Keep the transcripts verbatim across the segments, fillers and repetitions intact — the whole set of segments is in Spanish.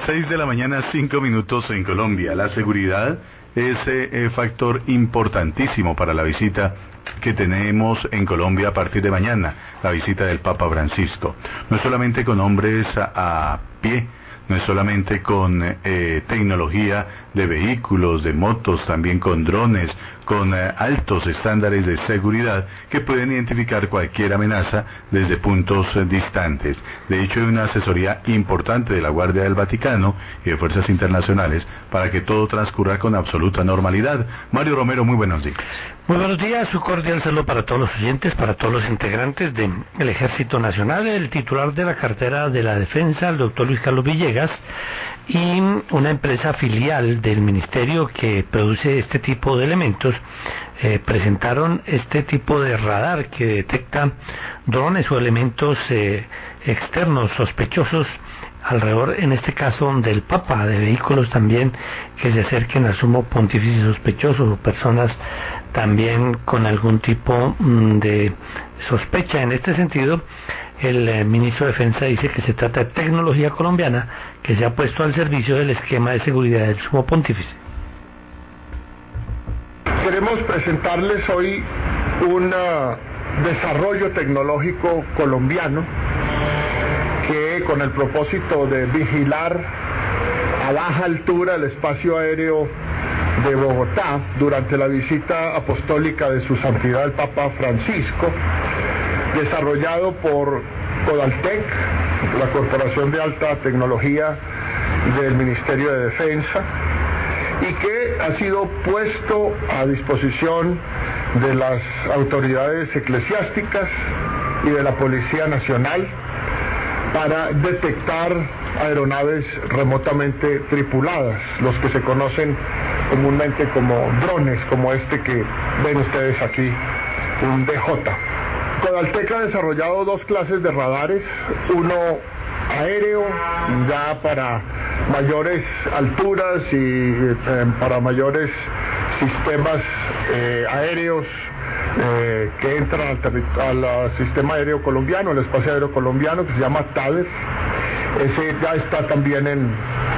seis de la mañana, cinco minutos en Colombia. La seguridad es eh, factor importantísimo para la visita que tenemos en Colombia a partir de mañana, la visita del Papa Francisco. No es solamente con hombres a, a pie, no es solamente con eh, tecnología de vehículos, de motos, también con drones, con eh, altos estándares de seguridad que pueden identificar cualquier amenaza desde puntos eh, distantes. De hecho, hay una asesoría importante de la Guardia del Vaticano y de Fuerzas Internacionales para que todo transcurra con absoluta normalidad. Mario Romero, muy buenos días. Muy buenos días, un cordial saludo para todos los oyentes, para todos los integrantes del Ejército Nacional, el titular de la cartera de la Defensa, el doctor Luis Carlos Villegas, y una empresa filial del Ministerio que produce este tipo de elementos, eh, presentaron este tipo de radar que detecta drones o elementos eh, externos sospechosos alrededor, en este caso del Papa, de vehículos también que se acerquen al sumo pontífice sospechosos o personas también con algún tipo mmm, de sospecha. En este sentido, el eh, ministro de Defensa dice que se trata de tecnología colombiana que se ha puesto al servicio del esquema de seguridad del sumo pontífice. Queremos presentarles hoy un uh, desarrollo tecnológico colombiano que, con el propósito de vigilar a baja altura el espacio aéreo de Bogotá durante la visita apostólica de su santidad el Papa Francisco, desarrollado por Codaltec, la Corporación de Alta Tecnología del Ministerio de Defensa, y que ha sido puesto a disposición de las autoridades eclesiásticas y de la Policía Nacional para detectar aeronaves remotamente tripuladas, los que se conocen comúnmente como drones, como este que ven ustedes aquí, un D J. Codaltec ha desarrollado dos clases de radares, uno aéreo, ya para mayores alturas y eh, para mayores sistemas eh, aéreos eh, que entran al, terri- al sistema aéreo colombiano, el espacio aéreo colombiano, que se llama TADER. Ese ya está también en,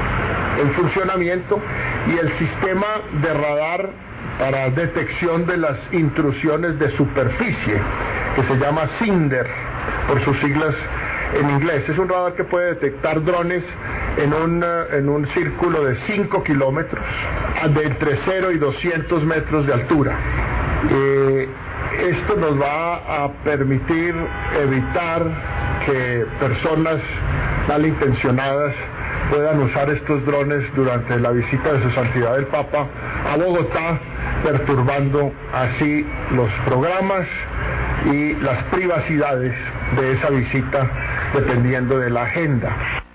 en funcionamiento, y el sistema de radar para detección de las intrusiones de superficie, que se llama SINDER, por sus siglas en inglés. Es un radar que puede detectar drones en un, en un círculo de cinco kilómetros, de entre cero y doscientos metros de altura. Eh, esto nos va a permitir evitar que personas malintencionadas puedan usar estos drones durante la visita de su santidad el Papa a Bogotá, perturbando así los programas y las privacidades de esa visita, dependiendo de la agenda.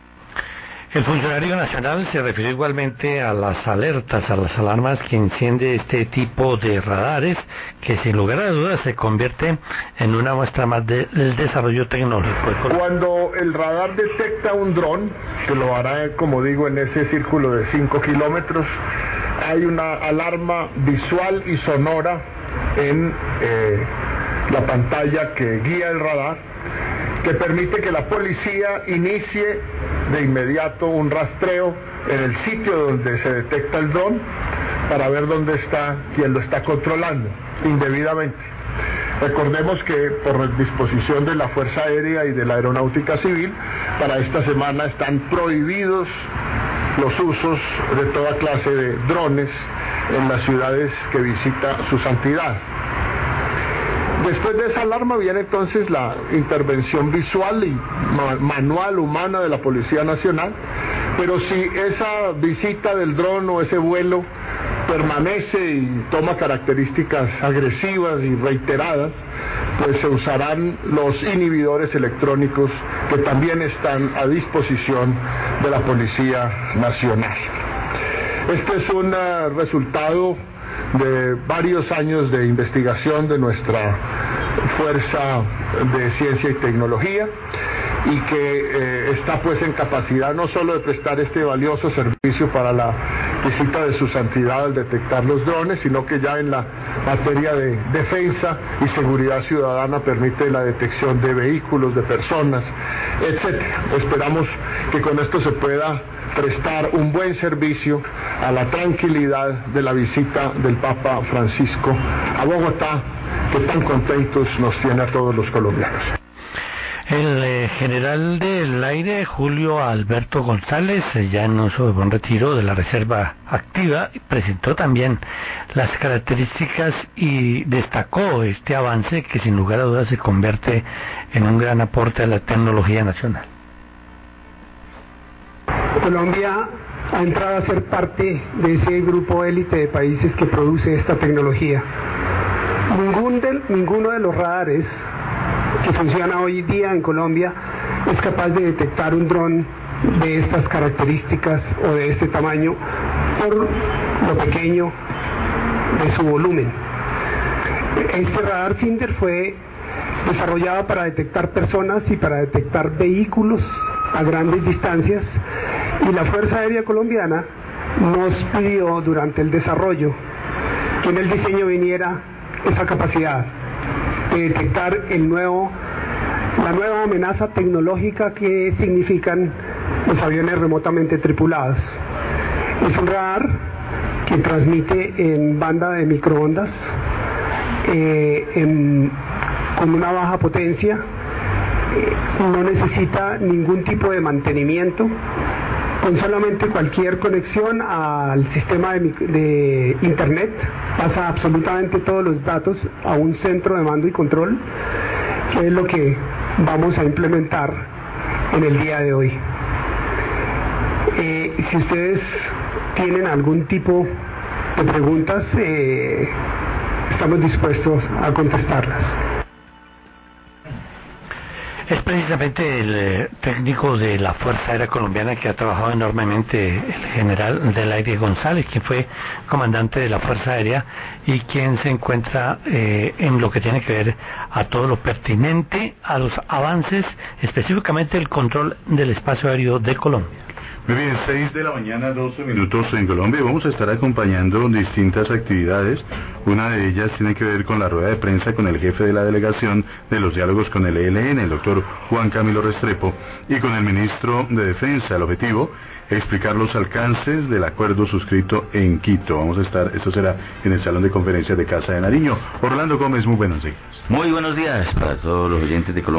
El funcionario nacional se refirió igualmente a las alertas, a las alarmas que enciende este tipo de radares, que sin lugar a dudas se convierte en una muestra más de, del desarrollo tecnológico. Cuando el radar detecta un dron, que lo hará, como digo, en ese círculo de cinco kilómetros, hay una alarma visual y sonora en eh, la pantalla que guía el radar, que permite que la policía inicie de inmediato un rastreo en el sitio donde se detecta el dron para ver dónde está quien lo está controlando indebidamente. Recordemos que por disposición de la Fuerza Aérea y de la Aeronáutica Civil, para esta semana están prohibidos los usos de toda clase de drones en las ciudades que visita su santidad. Después de esa alarma viene entonces la intervención visual y ma- manual humana de la Policía Nacional, pero si esa visita del dron o ese vuelo permanece y toma características agresivas y reiteradas, pues se usarán los inhibidores electrónicos que también están a disposición de la Policía Nacional. Este es un uh, resultado de varios años de investigación de nuestra Fuerza de Ciencia y Tecnología, y que eh, está pues en capacidad no solo de prestar este valioso servicio para la visita de su santidad al detectar los drones, sino que ya en la materia de defensa y seguridad ciudadana permite la detección de vehículos, de personas, etcétera. Esperamos que con esto se pueda prestar un buen servicio a la tranquilidad de la visita del Papa Francisco a Bogotá, que tan contentos nos tiene a todos los colombianos. El eh, general del aire, Julio Alberto González, eh, ya en su buen retiro de la Reserva Activa, presentó también las características y destacó este avance que sin lugar a dudas se convierte en un gran aporte a la tecnología nacional. Colombia ha entrado a ser parte de ese grupo élite de países que produce esta tecnología. Ningún de, ninguno de los radares que funciona hoy día en Colombia es capaz de detectar un dron de estas características o de este tamaño por lo pequeño de su volumen. Este radar Cinder fue desarrollado para detectar personas y para detectar vehículos a grandes distancias, y la Fuerza Aérea Colombiana nos pidió durante el desarrollo que en el diseño viniera esa capacidad de detectar el nuevo, la nueva amenaza tecnológica que significan los aviones remotamente tripulados. Es un radar que transmite en banda de microondas, eh, en, con una baja potencia, eh, no necesita ningún tipo de mantenimiento. Con solamente cualquier conexión al sistema de, de internet pasa absolutamente todos los datos a un centro de mando y control, que es lo que vamos a implementar en el día de hoy. Eh, si ustedes tienen algún tipo de preguntas, eh, estamos dispuestos a contestarlas. Es precisamente el eh, técnico de la Fuerza Aérea Colombiana que ha trabajado enormemente, el general del aire González, quien fue comandante de la Fuerza Aérea y quien se encuentra eh, en lo que tiene que ver a todo lo pertinente a los avances, específicamente el control del espacio aéreo de Colombia. Muy bien, seis de la mañana, doce minutos en Colombia. Vamos a estar acompañando distintas actividades. Una de ellas tiene que ver con la rueda de prensa con el jefe de la delegación de los diálogos con el E L N, el doctor Juan Camilo Restrepo, y con el ministro de Defensa. El objetivo, explicar los alcances del acuerdo suscrito en Quito. Vamos a estar, esto será en el Salón de Conferencias de Casa de Nariño. Orlando Gómez, muy buenos días. Muy buenos días para todos los oyentes de Colombia.